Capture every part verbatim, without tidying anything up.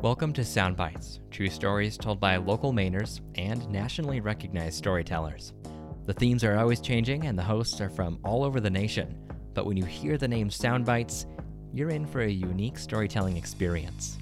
Welcome to Sound Bites, true stories told by local Mainers and nationally recognized storytellers. The themes are always changing and the hosts are from all over the nation, but when you hear the name Sound Bites, you're in for a unique storytelling experience.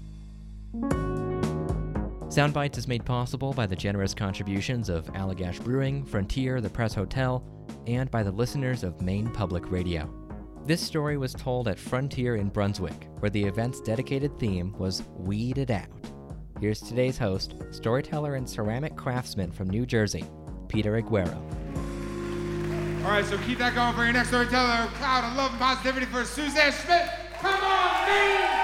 Sound Bites is made possible by the generous contributions of Allagash Brewing, Frontier, the Press Hotel, and by the listeners of Maine Public Radio. This story was told at Frontier in Brunswick, where the event's dedicated theme was Weed It Out. Here's today's host, storyteller and ceramic craftsman from New Jersey, Peter Aguero. All right, so keep that going for your next storyteller. Cloud of love and positivity for Suzanne Schmidt. Come on, Maine!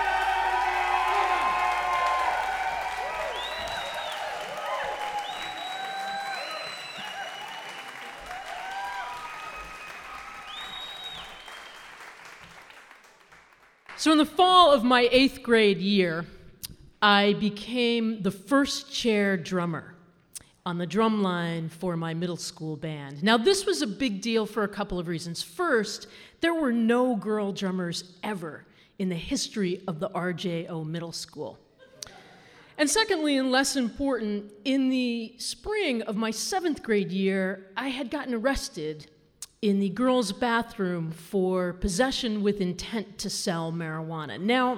So in the fall of my eighth grade year, I became the first chair drummer on the drum line for my middle school band. Now this was a big deal for a couple of reasons. First, there were no girl drummers ever in the history of the R J O Middle School. And secondly, and less important, in the spring of my seventh grade year, I had gotten arrested in the girls' bathroom for possession with intent to sell marijuana. Now,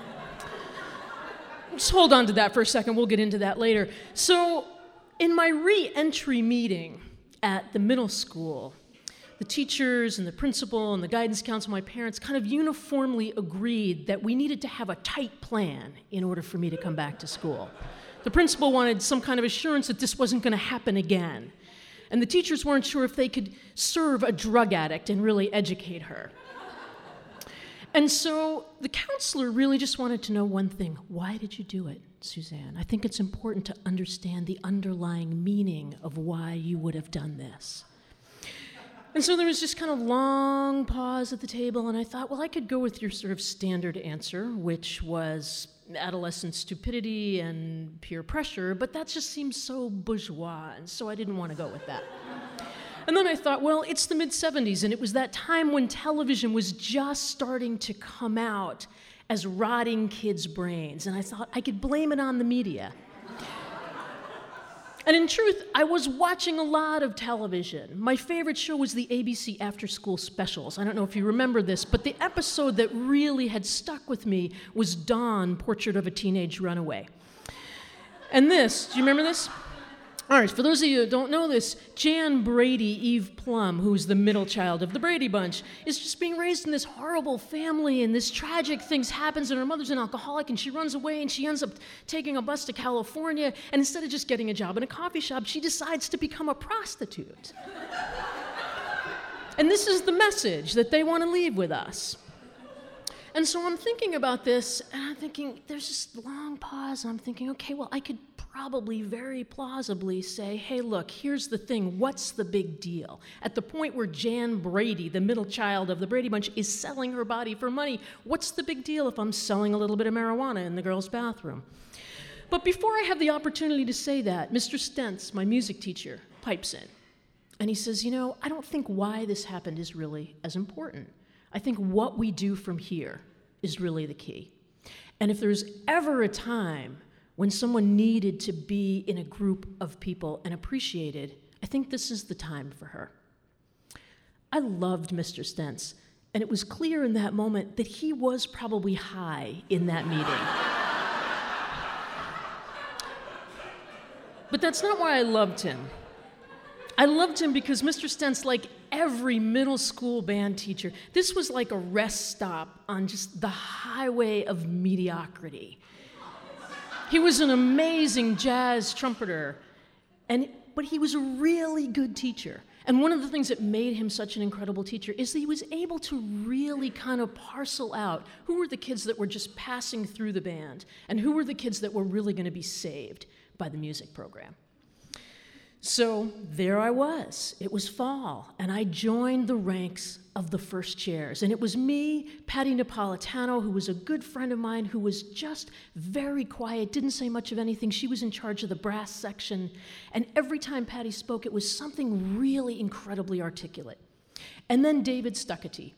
just hold on to that for a second, we'll get into that later. So, in my re-entry meeting at the middle school, the teachers and the principal and the guidance council, my parents, kind of uniformly agreed that we needed to have a tight plan in order for me to come back to school. The principal wanted some kind of assurance that this wasn't going to happen again. And the teachers weren't sure if they could serve a drug addict and really educate her. And so the counselor really just wanted to know one thing. Why did you do it, Suzanne? I think it's important to understand the underlying meaning of why you would have done this. And so there was just kind of long pause at the table, and I thought, well, I could go with your sort of standard answer, which was adolescent stupidity and peer pressure, but that just seems so bourgeois, and so I didn't want to go with that. And then I thought, well, it's the mid-seventies, and it was that time when television was just starting to come out as rotting kids' brains, and I thought I could blame it on the media. And in truth, I was watching a lot of television. My favorite show was the A B C After School Specials. I don't know if you remember this, but the episode that really had stuck with me was Dawn, Portrait of a Teenage Runaway. And this, do you remember this? All right, for those of you who don't know this, Jan Brady, Eve Plum, who's the middle child of the Brady Bunch, is just being raised in this horrible family, and this tragic things happens, and her mother's an alcoholic, and she runs away, and she ends up taking a bus to California, and instead of just getting a job in a coffee shop, she decides to become a prostitute. And this is the message that they want to leave with us. And so I'm thinking about this, and I'm thinking, there's this long pause, and I'm thinking, okay, well, I could probably very plausibly say, hey, look, here's the thing, what's the big deal? At the point where Jan Brady, the middle child of the Brady Bunch, is selling her body for money, what's the big deal if I'm selling a little bit of marijuana in the girls' bathroom? But before I have the opportunity to say that, Mister Stentz, my music teacher, pipes in. And he says, you know, I don't think why this happened is really as important. I think what we do from here is really the key. And if there's ever a time when someone needed to be in a group of people and appreciated, I think this is the time for her. I loved Mister Stentz, and it was clear in that moment that he was probably high in that meeting. But that's not why I loved him. I loved him because Mister Stentz, like every middle school band teacher, this was like a rest stop on just the highway of mediocrity. He was an amazing jazz trumpeter, and but he was a really good teacher. And one of the things that made him such an incredible teacher is that he was able to really kind of parcel out who were the kids that were just passing through the band and who were the kids that were really going to be saved by the music program. So there I was. It was fall, and I joined the ranks of the first chairs. And it was me, Patty Napolitano, who was a good friend of mine, who was just very quiet, didn't say much of anything. She was in charge of the brass section. And every time Patty spoke, it was something really incredibly articulate. And then David Stuckety.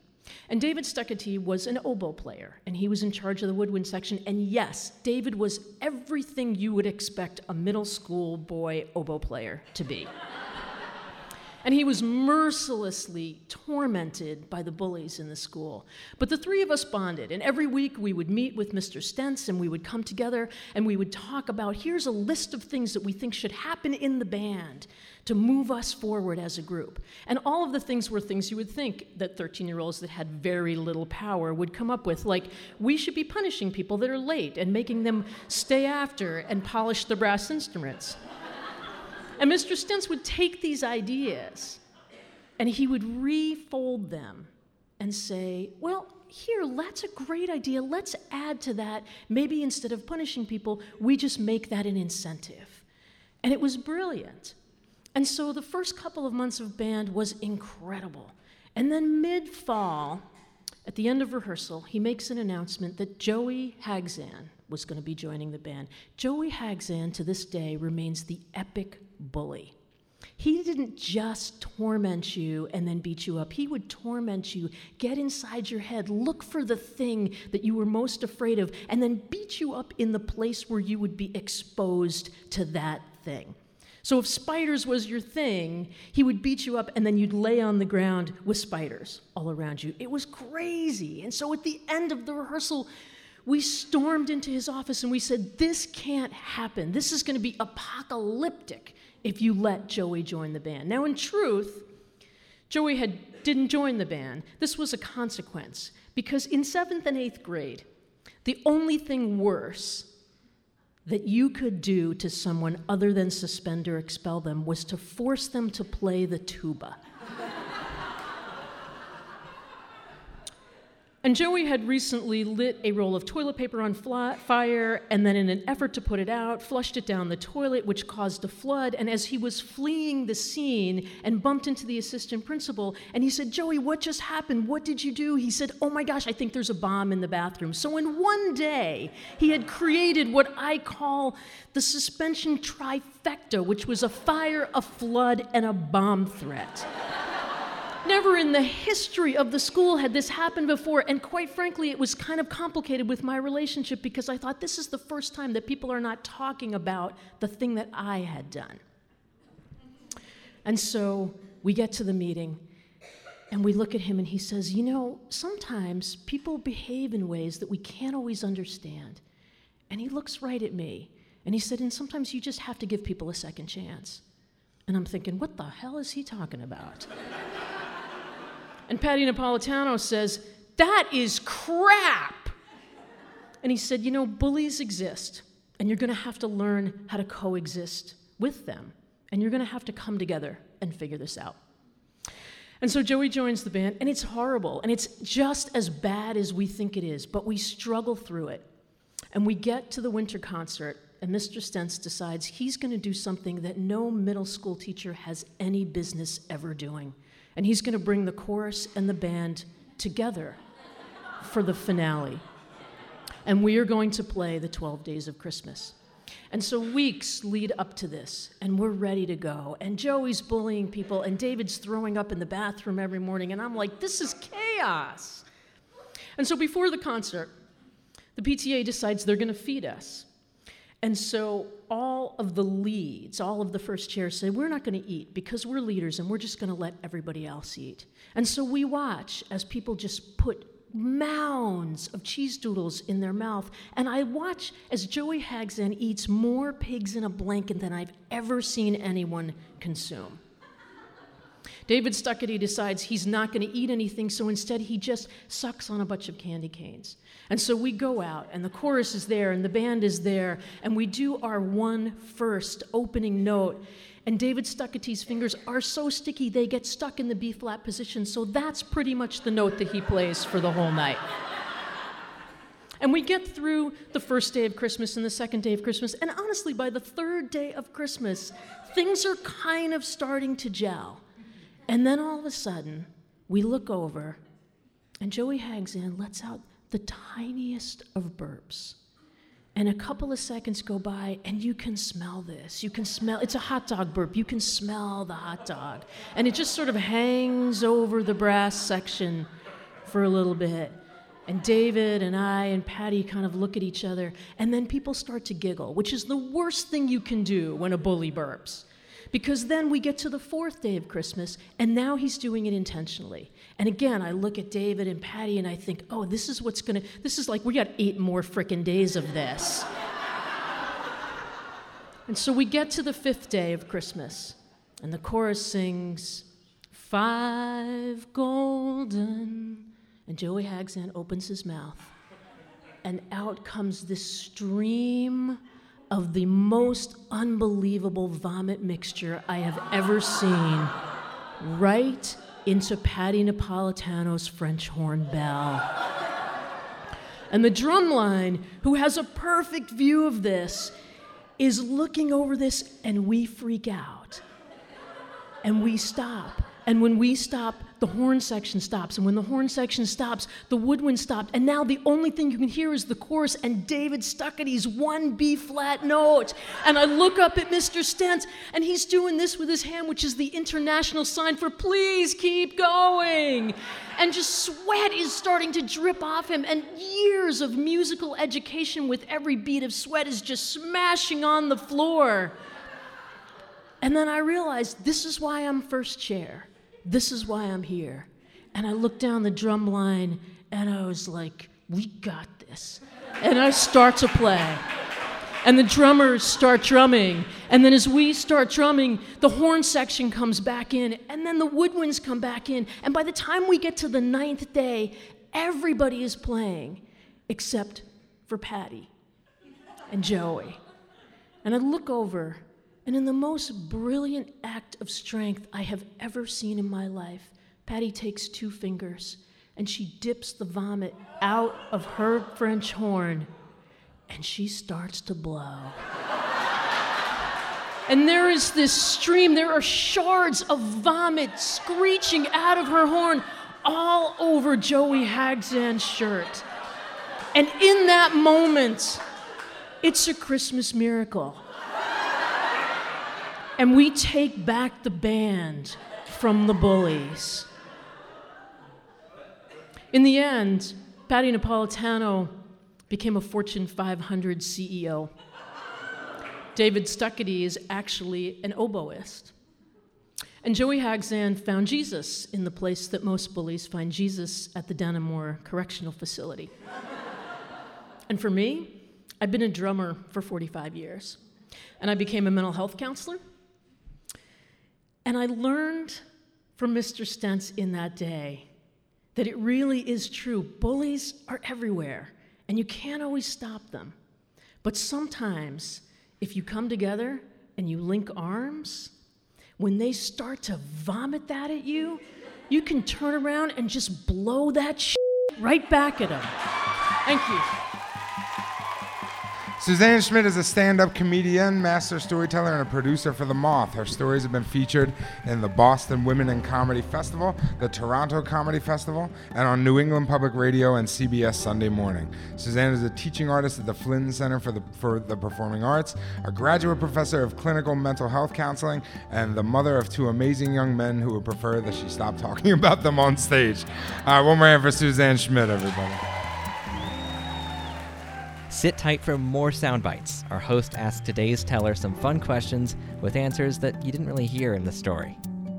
And David Stuckety was an oboe player, and he was in charge of the woodwind section. And yes, David was everything you would expect a middle school boy oboe player to be. And he was mercilessly tormented by the bullies in the school. But the three of us bonded, and every week we would meet with Mister Stentz, and we would come together, and we would talk about, here's a list of things that we think should happen in the band to move us forward as a group. And all of the things were things you would think that thirteen-year-olds that had very little power would come up with, like we should be punishing people that are late and making them stay after and polish the brass instruments. And Mister Stentz would take these ideas and he would refold them and say, well, here, that's a great idea. Let's add to that. Maybe instead of punishing people, we just make that an incentive. And it was brilliant. And so the first couple of months of band was incredible. And then mid-fall, at the end of rehearsal, he makes an announcement that Joey Hagzan was going to be joining the band. Joey Hagzan, to this day, remains the epic bully. He didn't just torment you and then beat you up. He would torment you, get inside your head, look for the thing that you were most afraid of, and then beat you up in the place where you would be exposed to that thing. So if spiders was your thing, he would beat you up and then you'd lay on the ground with spiders all around you. It was crazy. And so at the end of the rehearsal, we stormed into his office and we said, this can't happen. This is going to be apocalyptic if you let Joey join the band. Now, in truth, Joey had, didn't join the band. This was a consequence, because in seventh and eighth grade, the only thing worse that you could do to someone other than suspend or expel them was to force them to play the tuba. And Joey had recently lit a roll of toilet paper on fly- fire, and then in an effort to put it out, flushed it down the toilet, which caused a flood. And as he was fleeing the scene and bumped into the assistant principal, and he said, Joey, what just happened? What did you do? He said, oh my gosh, I think there's a bomb in the bathroom. So in one day, he had created what I call the suspension trifecta, which was a fire, a flood, and a bomb threat. Never in the history of the school had this happened before, and quite frankly, it was kind of complicated with my relationship because I thought this is the first time that people are not talking about the thing that I had done. And so we get to the meeting, and we look at him, and he says, you know, sometimes people behave in ways that we can't always understand. And he looks right at me, and he said, and sometimes you just have to give people a second chance. And I'm thinking, what the hell is he talking about? And Patty Napolitano says, that is crap. And he said, you know, bullies exist, and you're going to have to learn how to coexist with them, and you're going to have to come together and figure this out. And so Joey joins the band, and it's horrible, and it's just as bad as we think it is, but we struggle through it. And we get to the winter concert, and Mister Stentz decides he's going to do something that no middle school teacher has any business ever doing. And he's going to bring the chorus and the band together for the finale. And we are going to play the twelve Days of Christmas. And so weeks lead up to this, and we're ready to go. And Joey's bullying people, and David's throwing up in the bathroom every morning, and I'm like, this is chaos. And so before the concert, the P T A decides they're going to feed us. And so all of the leads, all of the first chairs say, we're not going to eat because we're leaders and we're just going to let everybody else eat. And so we watch as people just put mounds of cheese doodles in their mouth. And I watch as Joey Hagzan eats more pigs in a blanket than I've ever seen anyone consume. David Stuckety decides he's not going to eat anything, so instead he just sucks on a bunch of candy canes. And so we go out, and the chorus is there, and the band is there, and we do our one first opening note. And David Stuckety's fingers are so sticky they get stuck in the B-flat position, so that's pretty much the note that he plays for the whole night. And we get through the first day of Christmas and the second day of Christmas, and honestly, by the third day of Christmas, things are kind of starting to gel. And then all of a sudden, we look over, and Joey Hagzan lets out the tiniest of burps. And a couple of seconds go by, and you can smell this. You can smell, it's a hot dog burp. You can smell the hot dog. And it just sort of hangs over the brass section for a little bit. And David and I and Patty kind of look at each other, and then people start to giggle, which is the worst thing you can do when a bully burps. Because then we get to the fourth day of Christmas, and now he's doing it intentionally. And again, I look at David and Patty, and I think, oh, this is what's gonna, this is like, we got eight more frickin' days of this. And so we get to the fifth day of Christmas, and the chorus sings, five golden, and Joey Hagzan opens his mouth, and out comes this stream of the most unbelievable vomit mixture I have ever seen, right into Patty Napolitano's French horn bell. And the drumline, who has a perfect view of this, is looking over this, and we freak out. And we stop. And when we stop, the horn section stops. And when the horn section stops, the woodwind stopped. And now the only thing you can hear is the chorus and David Stuccady's one B-flat note. And I look up at Mister Stentz, and he's doing this with his hand, which is the international sign for please keep going. And just sweat is starting to drip off him. And years of musical education with every beat of sweat is just smashing on the floor. And then I realized this is why I'm first chair. This is why I'm here. And I looked down the drum line, and I was like, we got this. And I start to play. And the drummers start drumming. And then as we start drumming, the horn section comes back in, and then the woodwinds come back in. And by the time we get to the ninth day, everybody is playing, except for Patty and Joey. And I look over, and in the most brilliant act of strength I have ever seen in my life, Patty takes two fingers and she dips the vomit out of her French horn, and she starts to blow. And there is this stream, there are shards of vomit screeching out of her horn all over Joey Hagzan's shirt. And in that moment, it's a Christmas miracle. And we take back the band from the bullies. In the end, Patty Napolitano became a Fortune five hundred C E O. David Stuckady is actually an oboist. And Joey Hagzan found Jesus in the place that most bullies find Jesus, at the Dannemora Correctional Facility. And for me, I've been a drummer for forty-five years. And I became a mental health counselor. And I learned from Mister Stentz in that day that it really is true. Bullies are everywhere, and you can't always stop them. But sometimes, if you come together and you link arms, when they start to vomit that at you, you can turn around and just blow that shit right back at them. Thank you. Suzanne Schmidt is a stand-up comedian, master storyteller, and a producer for The Moth. Her stories have been featured in the Boston Women in Comedy Festival, the Toronto Comedy Festival, and on New England Public Radio and C B S Sunday Morning. Suzanne is a teaching artist at the Flynn Center for the, for the Performing Arts, a graduate professor of clinical mental health counseling, and the mother of two amazing young men who would prefer that she stop talking about them on stage. Uh, one more hand for Suzanne Schmidt, everybody. Sit tight for more sound bites. Our host asked today's teller some fun questions with answers that you didn't really hear in the story.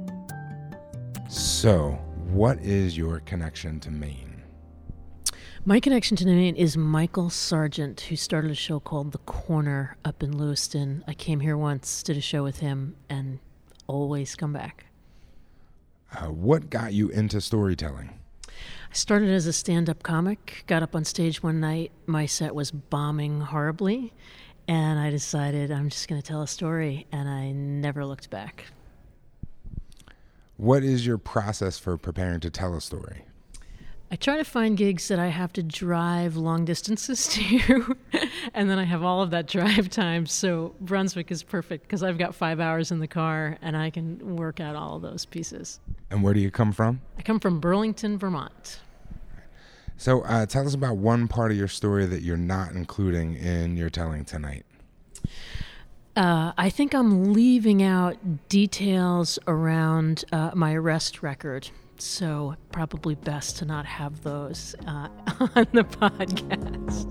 So, what is your connection to Maine? My connection to Maine is Michael Sargent, who started a show called The Corner up in Lewiston. I came here once, did a show with him, and always come back. Uh, what got you into storytelling? I started as a stand-up comic, got up on stage one night, my set was bombing horribly, and I decided I'm just going to tell a story, and I never looked back. What is your process for preparing to tell a story? I try to find gigs that I have to drive long distances to, and then I have all of that drive time, so Brunswick is perfect because I've got five hours in the car, and I can work out all of those pieces. And where do you come from? I come from Burlington, Vermont. So uh, tell us about one part of your story that you're not including in your telling tonight. Uh, I think I'm leaving out details around uh, my arrest record. So probably best to not have those uh, on the podcast.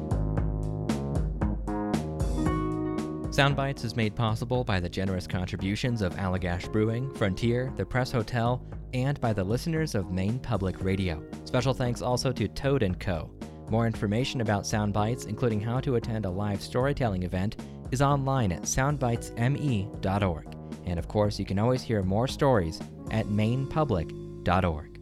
Soundbites is made possible by the generous contributions of Allagash Brewing, Frontier, the Press Hotel, and by the listeners of Maine Public Radio. Special thanks also to Toad and Co. More information about Soundbites, including how to attend a live storytelling event, is online at soundbites m e dot org. And of course, you can always hear more stories at maine public dot org.